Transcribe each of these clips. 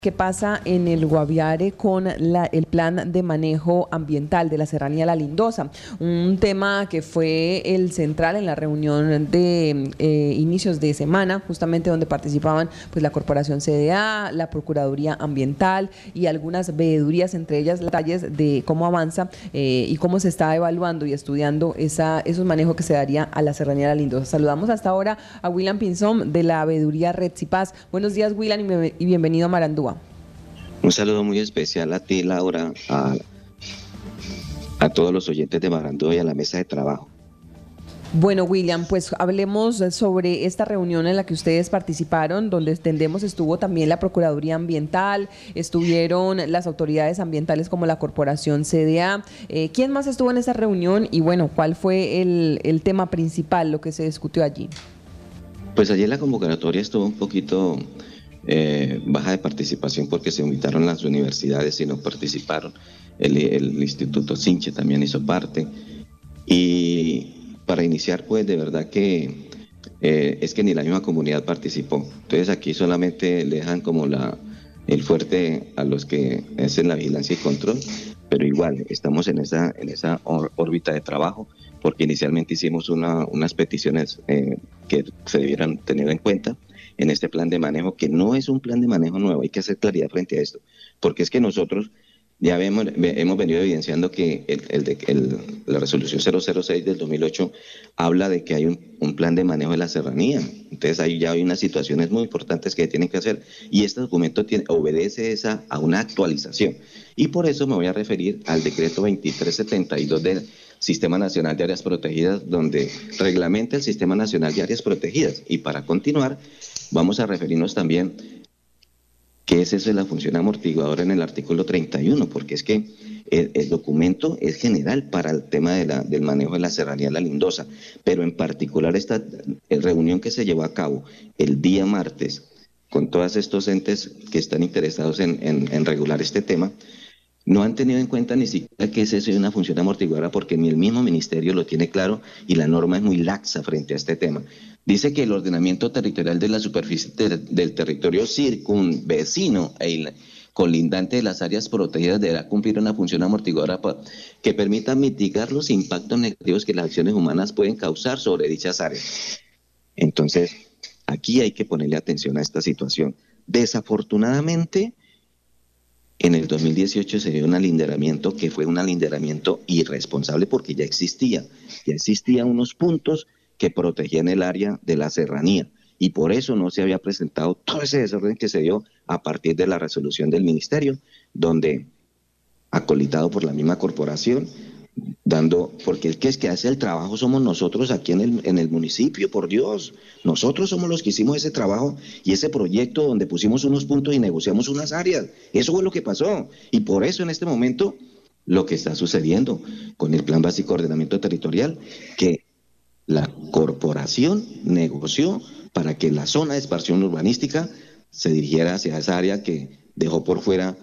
¿Qué pasa en el Guaviare con el plan de manejo ambiental de la Serranía La Lindosa? Un tema que fue el central en la reunión de inicios de semana, justamente donde participaban pues la Corporación CDA, la Procuraduría Ambiental y algunas veedurías, entre ellas detalles de cómo avanza y cómo se está evaluando y estudiando esos manejos que se daría a la Serranía La Lindosa. Saludamos hasta ahora a William Pinzón de la veeduría Retsipaz. Buenos días, William, y bienvenido a Marandúa. Un saludo muy especial a ti, Laura, a todos los oyentes de Marandúa y a la mesa de trabajo. Bueno, William, pues hablemos sobre esta reunión en la que ustedes participaron, donde entendemos estuvo también la Procuraduría Ambiental, estuvieron las autoridades ambientales como la Corporación CDA. ¿Quién más estuvo en esa reunión? Y bueno, ¿cuál fue el tema principal, lo que se discutió allí? Pues ayer la convocatoria estuvo un poquito baja de participación porque se invitaron las universidades y no participaron. El Instituto Sinche también hizo parte. Y para iniciar, pues de verdad que es que ni la misma comunidad participó. Entonces aquí solamente le dejan como el fuerte a los que hacen la vigilancia y control, pero igual estamos en esa órbita de trabajo porque inicialmente hicimos unas peticiones que se debieran tener en cuenta en este plan de manejo, que no es un plan de manejo nuevo, hay que hacer claridad frente a esto, porque es que nosotros ya hemos venido evidenciando que la resolución 006 del 2008 habla de que hay un plan de manejo de la serranía. Entonces ahí ya hay unas situaciones muy importantes que tienen que hacer y este documento obedece a una actualización. Y por eso me voy a referir al decreto 2372 del Sistema Nacional de Áreas Protegidas, donde reglamenta el Sistema Nacional de Áreas Protegidas. Y para continuar, vamos a referirnos también qué es eso de la función amortiguadora en el artículo 31, porque es que el documento es general para el tema del manejo de la Serranía La Lindosa, pero en particular esta reunión que se llevó a cabo el día martes con todos estos entes que están interesados en regular este tema, no han tenido en cuenta ni siquiera qué es eso de una función amortiguadora, porque ni el mismo ministerio lo tiene claro y la norma es muy laxa frente a este tema. Dice que el ordenamiento territorial de la superficie del territorio circunvecino e colindante de las áreas protegidas deberá cumplir una función amortiguadora que permita mitigar los impactos negativos que las acciones humanas pueden causar sobre dichas áreas. Entonces, aquí hay que ponerle atención a esta situación. Desafortunadamente, en el 2018 se dio un alinderamiento que fue un alinderamiento irresponsable porque ya existían unos puntos que protegían el área de la serranía y por eso no se había presentado todo ese desorden que se dio a partir de la resolución del ministerio, donde, acolitado por la misma corporación, porque el que es que hace el trabajo somos nosotros aquí en el municipio, por Dios. Nosotros somos los que hicimos ese trabajo y ese proyecto donde pusimos unos puntos y negociamos unas áreas. Eso fue lo que pasó. Y por eso en este momento lo que está sucediendo con el Plan Básico de Ordenamiento Territorial, que la corporación negoció para que la zona de expansión urbanística se dirigiera hacia esa área que dejó por fuera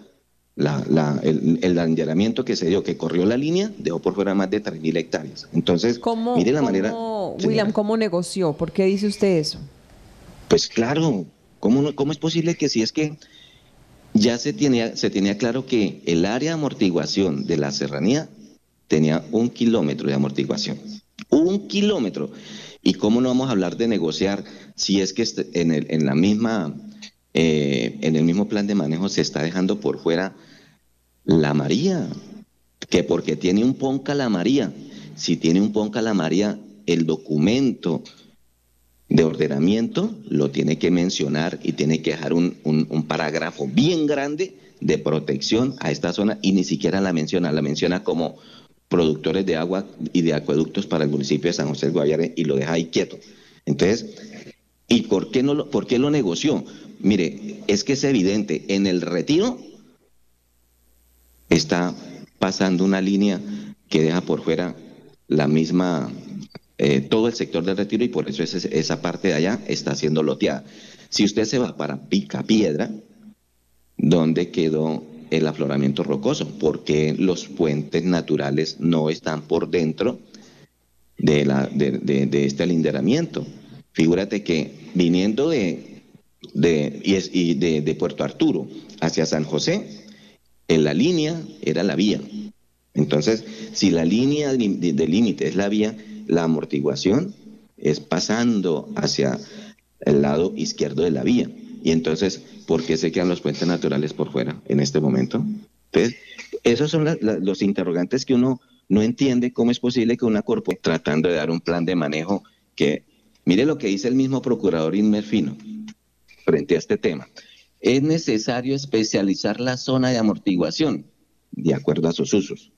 el alinderamiento que se dio, que corrió la línea, dejó por fuera más de 3.000 hectáreas. Entonces, mire la manera... William, ¿cómo negoció? ¿Por qué dice usted eso? Pues claro, ¿cómo es posible que si es que ya se tenía claro que el área de amortiguación de la serranía tenía 1 kilómetro de amortiguación? 1 kilómetro. ¿Y cómo no vamos a hablar de negociar si es que en el mismo plan de manejo se está dejando por fuera la María, que porque tiene un Ponca la María? Si tiene un Ponca la María, el documento de ordenamiento lo tiene que mencionar y tiene que dejar un parágrafo bien grande de protección a esta zona y ni siquiera la menciona como productores de agua y de acueductos para el municipio de San José del Guaviare y lo deja ahí quieto. Entonces, ¿y por qué lo negoció? Mire, es que es evidente, en el Retiro está pasando una línea que deja por fuera la misma, todo el sector del Retiro y por eso esa parte de allá está siendo loteada. Si usted se va para Picapiedra, ¿dónde quedó el afloramiento rocoso? Porque los puentes naturales no están por dentro de este alinderamiento. Figúrate que viniendo de Puerto Arturo hacia San José, en la línea era la vía. Entonces, si la línea de límite es la vía, la amortiguación es pasando hacia el lado izquierdo de la vía. Y entonces, ¿por qué se quedan los puentes naturales por fuera en este momento? Entonces, esos son los interrogantes que uno no entiende cómo es posible que una corporación tratando de dar un plan de manejo que, mire lo que dice el mismo procurador Inmerfino frente a este tema. Es necesario especializar la zona de amortiguación de acuerdo a sus usos.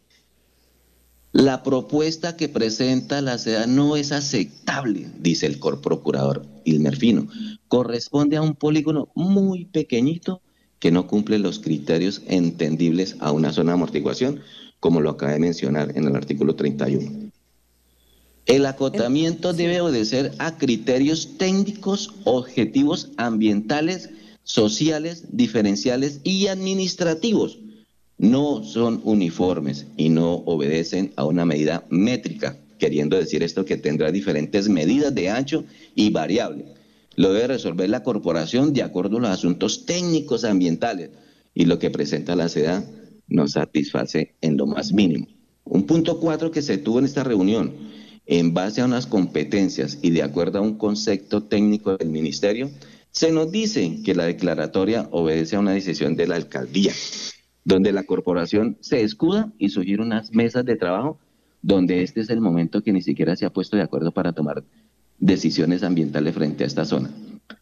La propuesta que presenta la SEDA no es aceptable, dice el procurador Ilmerfino. Corresponde a un polígono muy pequeñito que no cumple los criterios entendibles a una zona de amortiguación, como lo acaba de mencionar en el artículo 31. El acotamiento debe obedecer a criterios técnicos, objetivos ambientales, sociales, diferenciales y administrativos. No son uniformes y no obedecen a una medida métrica, queriendo decir esto que tendrá diferentes medidas de ancho y variable. Lo debe resolver la corporación de acuerdo a los asuntos técnicos ambientales y lo que presenta la SEDA no satisface en lo más mínimo. Un punto 4 que se tuvo en esta reunión, en base a unas competencias y de acuerdo a un concepto técnico del ministerio, se nos dice que la declaratoria obedece a una decisión de la alcaldía, donde la corporación se escuda y sugiere unas mesas de trabajo donde este es el momento que ni siquiera se ha puesto de acuerdo para tomar decisiones ambientales frente a esta zona.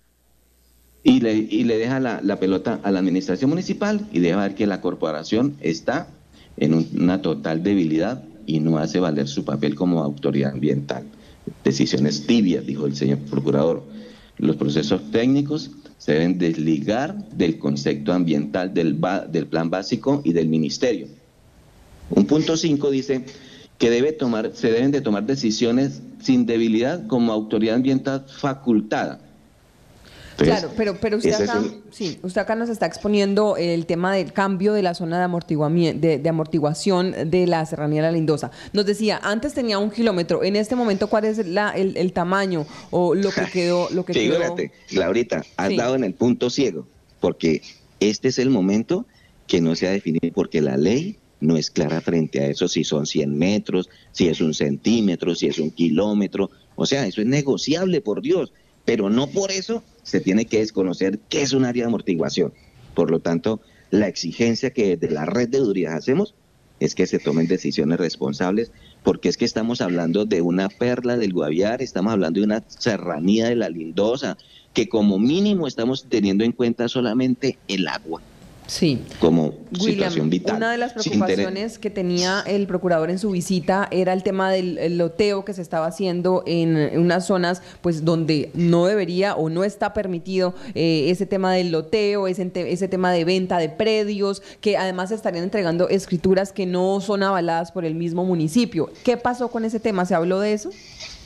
Y le deja la pelota a la administración municipal y deja ver que la corporación está en una total debilidad y no hace valer su papel como autoridad ambiental. Decisiones tibias, dijo el señor procurador. Los procesos técnicos se deben desligar del concepto ambiental del plan básico y del ministerio. Un punto 5 dice que se deben de tomar decisiones sin debilidad como autoridad ambiental facultada. Entonces, claro, pero usted acá nos está exponiendo el tema del cambio de la zona de amortiguación de la Serranía de la Lindosa. Nos decía, antes tenía 1 kilómetro, en este momento, ¿cuál es el tamaño o lo que quedó? Fíjate, Laurita, has dado en el punto ciego, porque este es el momento que no se ha definido, porque la ley no es clara frente a eso, si son 100 metros, si es 1 centímetro, si es 1 kilómetro, o sea, eso es negociable, por Dios. Pero no por eso se tiene que desconocer qué es un área de amortiguación. Por lo tanto, la exigencia que desde la red de Durías hacemos es que se tomen decisiones responsables, porque es que estamos hablando de una perla del Guaviare, estamos hablando de una serranía de la Lindosa, que como mínimo estamos teniendo en cuenta solamente el agua. Sí. Como situación vital. Una de las preocupaciones que tenía el procurador en su visita era el tema del loteo que se estaba haciendo en unas zonas pues donde no debería o no está permitido ese tema del loteo, ese tema de venta de predios, que además estarían entregando escrituras que no son avaladas por el mismo municipio. ¿Qué pasó con ese tema? ¿Se habló de eso?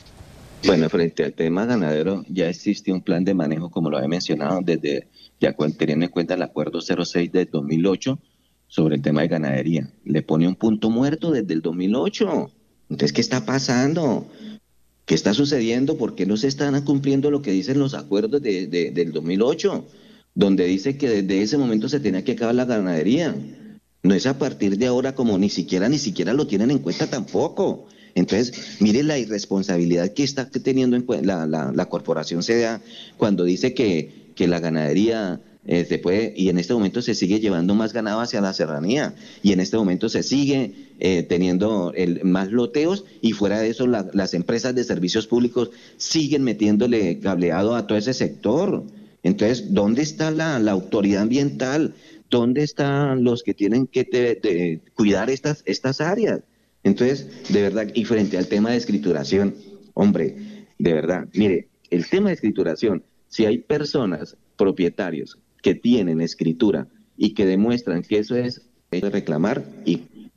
Bueno, frente al tema ganadero ya existe un plan de manejo, como lo había mencionado, teniendo en cuenta el acuerdo 06 del 2008 sobre el tema de ganadería. Le pone un punto muerto desde el 2008. Entonces, ¿qué está pasando? ¿Qué está sucediendo? ¿Por qué no se están cumpliendo lo que dicen los acuerdos del 2008? Donde dice que desde ese momento se tenía que acabar la ganadería. No es a partir de ahora, como ni siquiera lo tienen en cuenta tampoco. Entonces, mire la irresponsabilidad que está teniendo la corporación CDA cuando dice que la ganadería se puede, y en este momento se sigue llevando más ganado hacia la serranía, y en este momento se sigue teniendo más loteos, y fuera de eso las empresas de servicios públicos siguen metiéndole cableado a todo ese sector. Entonces, ¿dónde está la autoridad ambiental? ¿Dónde están los que tienen que cuidar estas áreas? Entonces, de verdad, y frente al tema de escrituración, hombre, de verdad, mire, el tema de escrituración, si hay personas, propietarios, que tienen escritura y que demuestran que eso es reclamar y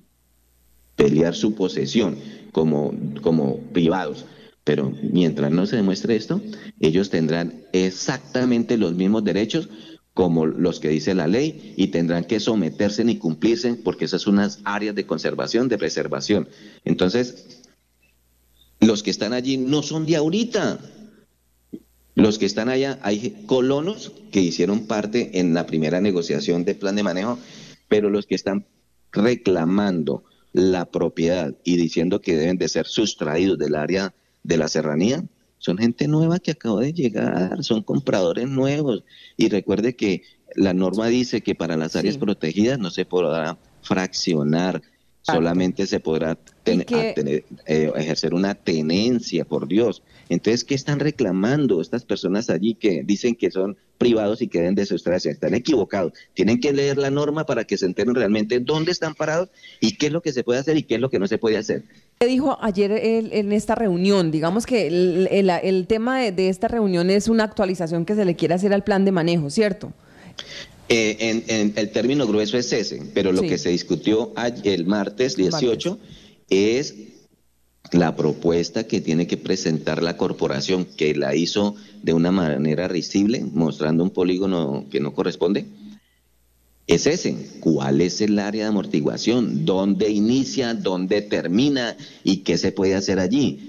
pelear su posesión como privados. Pero mientras no se demuestre esto, ellos tendrán exactamente los mismos derechos como los que dice la ley, y tendrán que someterse y cumplirse, porque esas son unas áreas de conservación, de preservación. Entonces, los que están allí no son de ahorita. Los que están allá, hay colonos que hicieron parte en la primera negociación del plan de manejo, pero los que están reclamando la propiedad y diciendo que deben de ser sustraídos del área de la serranía, son gente nueva que acabó de llegar, son compradores nuevos. Y recuerde que la norma dice que para las áreas Sí, protegidas no se podrá fraccionar, exacto. solamente se podrá Y que ejercer una tenencia, por Dios. Entonces, ¿qué están reclamando estas personas allí que dicen que son privados y que deben de sustraerse? Están equivocados. Tienen que leer la norma para que se enteren realmente dónde están parados y qué es lo que se puede hacer y qué es lo que no se puede hacer. ¿qué dijo ayer en esta reunión? Digamos que el tema de esta reunión es una actualización que se le quiere hacer al plan de manejo, ¿cierto? En el término grueso es ese, pero lo que Sí, se discutió el martes martes. 18 es la propuesta que tiene que presentar la corporación, que la hizo de una manera risible, mostrando un polígono que no corresponde. Es ese, ¿cuál es el área de amortiguación? ¿Dónde inicia? ¿Dónde termina? ¿Y qué se puede hacer allí?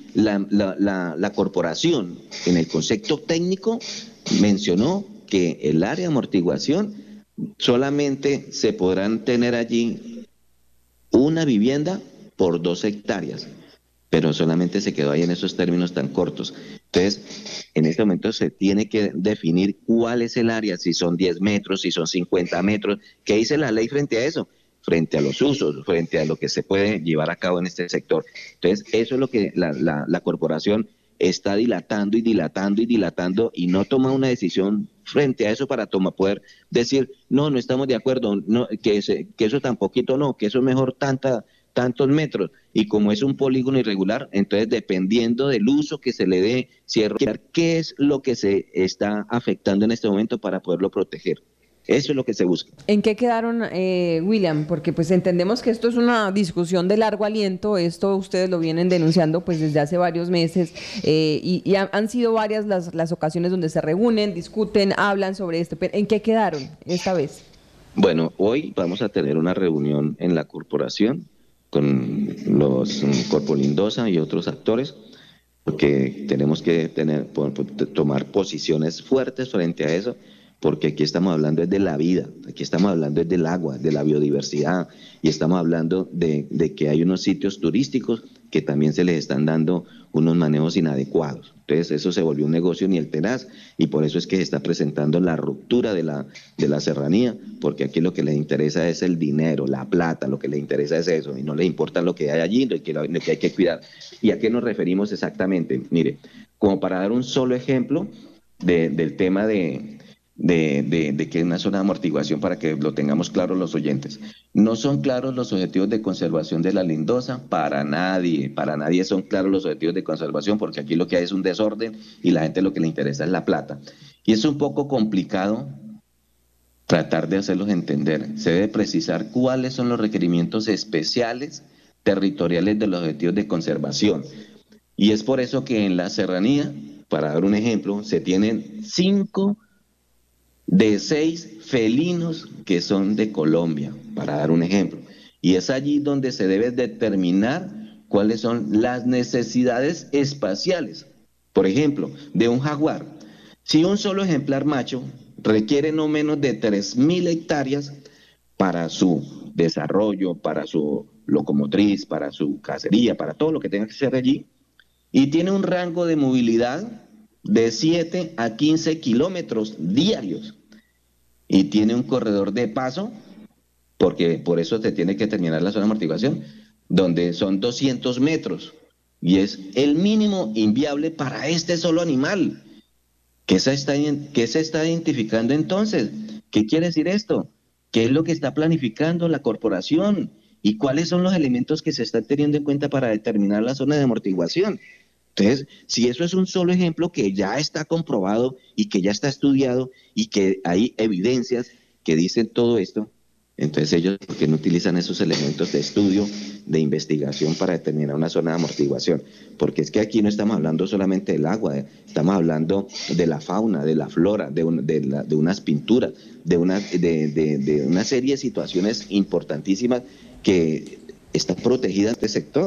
La corporación, en el concepto técnico, mencionó que el área de amortiguación solamente se podrán tener allí una vivienda por 2 hectáreas, pero solamente se quedó ahí en esos términos tan cortos. Entonces, en este momento se tiene que definir cuál es el área, si son 10 metros, si son 50 metros. ¿Qué dice la ley frente a eso? Frente a los usos, frente a lo que se puede llevar a cabo en este sector. Entonces, eso es lo que la corporación está dilatando y dilatando y dilatando y no toma una decisión frente a eso para poder decir, no, no estamos de acuerdo, no, que eso tan poquito no, que eso es mejor tantos metros. Y como es un polígono irregular, entonces dependiendo del uso que se le dé, qué es lo que se está afectando en este momento para poderlo proteger. Eso es lo que se busca. ¿En qué quedaron, William? Porque pues entendemos que esto es una discusión de largo aliento, esto ustedes lo vienen denunciando pues desde hace varios meses y han sido varias las ocasiones donde se reúnen, discuten, hablan sobre esto, pero ¿en qué quedaron esta vez? Bueno, hoy vamos a tener una reunión en la corporación con los Corpo Lindosa y otros actores, porque tenemos que tomar posiciones fuertes frente a eso, porque aquí estamos hablando es de la vida, aquí estamos hablando es del agua, de la biodiversidad, y estamos hablando de que hay unos sitios turísticos que también se les están dando unos manejos inadecuados. Entonces eso se volvió un negocio ni el tenaz, y por eso es que se está presentando la ruptura de la serranía, porque aquí lo que les interesa es el dinero, la plata, lo que les interesa es eso, y no les importa lo que hay allí, lo que hay que cuidar. ¿Y a qué nos referimos exactamente? Mire, como para dar un solo ejemplo del tema de que es una zona de amortiguación para que lo tengamos claro los oyentes. No son claros los objetivos de conservación de la lindosa, para nadie son claros los objetivos de conservación, porque aquí lo que hay es un desorden y la gente lo que le interesa es la plata. Y es un poco complicado tratar de hacerlos entender. Se debe precisar cuáles son los requerimientos especiales territoriales de los objetivos de conservación. Y es por eso que en la serranía, para dar un ejemplo, se tienen 5 de 6 felinos que son de Colombia, para dar un ejemplo. Y es allí donde se debe determinar cuáles son las necesidades espaciales. Por ejemplo, de un jaguar. Si un solo ejemplar macho requiere no menos de 3.000 hectáreas para su desarrollo, para su locomotriz, para su cacería, para todo lo que tenga que ser allí, y tiene un rango de movilidad de 7 a 15 kilómetros diarios y tiene un corredor de paso, porque por eso se tiene que terminar la zona de amortiguación, donde son 200 metros y es el mínimo inviable para este solo animal. ¿Qué se está identificando entonces? ¿Qué quiere decir esto? ¿Qué es lo que está planificando la corporación? ¿Y cuáles son los elementos que se están teniendo en cuenta para determinar la zona de amortiguación? Entonces, si eso es un solo ejemplo que ya está comprobado y que ya está estudiado y que hay evidencias que dicen todo esto, entonces ellos, ¿por qué no utilizan esos elementos de estudio, de investigación para determinar una zona de amortiguación? Porque es que aquí no estamos hablando solamente del agua, estamos hablando de la fauna, de la flora, de unas pinturas, de una serie de situaciones importantísimas que están protegidas de este sector.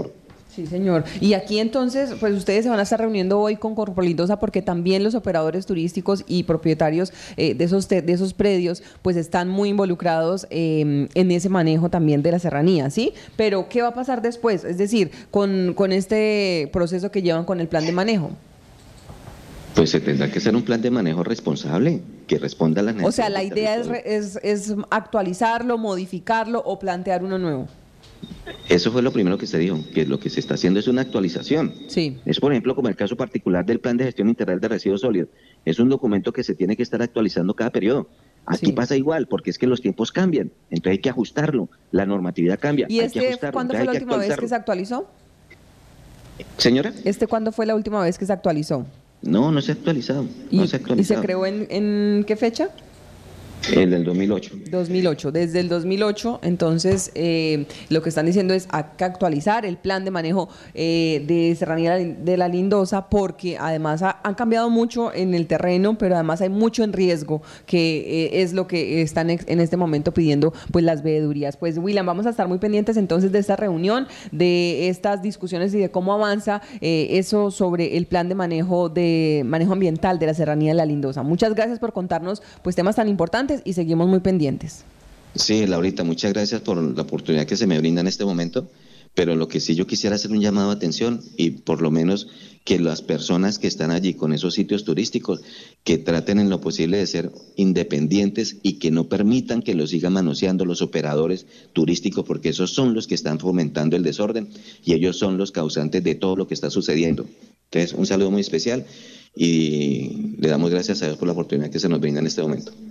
Sí, señor. Y aquí entonces, pues ustedes se van a estar reuniendo hoy con Corpo Lindosa porque también los operadores turísticos y propietarios de esos predios, pues están muy involucrados en ese manejo también de la serranía, ¿sí? Pero, ¿qué va a pasar después? Es decir, con este proceso que llevan con el plan de manejo. Pues se tendrá que hacer un plan de manejo responsable que responda a las O sea, necesidades la del idea territorio. es actualizarlo, modificarlo o plantear uno nuevo. Eso fue lo primero que se dijo, que lo que se está haciendo es una actualización. Sí, Es, por ejemplo, como el caso particular del Plan de Gestión Integral de Residuos Sólidos. Es un documento que se tiene que estar actualizando cada periodo. Aquí sí. pasa igual, porque es que los tiempos cambian, entonces hay que ajustarlo. La normatividad cambia, ¿Y hay que este ajustarlo, cuándo entonces fue hay la que última vez que actualizarlo. se actualizó? Señora, ¿Este cuándo fue la última vez que se actualizó? no, no se ha actualizado, no se ha Y se actualizado. creó en qué fecha? El del 2008. 2008. Desde el 2008, entonces, lo que están diciendo es actualizar el plan de manejo de Serranía de la Lindosa, porque además han cambiado mucho en el terreno, pero además hay mucho en riesgo, que es lo que están en este momento pidiendo pues las veedurías. Pues, William, vamos a estar muy pendientes entonces de esta reunión, de estas discusiones y de cómo avanza eso sobre el plan de manejo ambiental de la Serranía de la Lindosa. Muchas gracias por contarnos pues temas tan importantes y seguimos muy pendientes. Sí, Laurita, muchas gracias por la oportunidad que se me brinda en este momento, pero lo que sí yo quisiera hacer un llamado de atención y por lo menos que las personas que están allí con esos sitios turísticos, que traten en lo posible de ser independientes y que no permitan que los sigan manoseando los operadores turísticos, porque esos son los que están fomentando el desorden y ellos son los causantes de todo lo que está sucediendo. Entonces, un saludo muy especial y le damos gracias a Dios por la oportunidad que se nos brinda en este momento.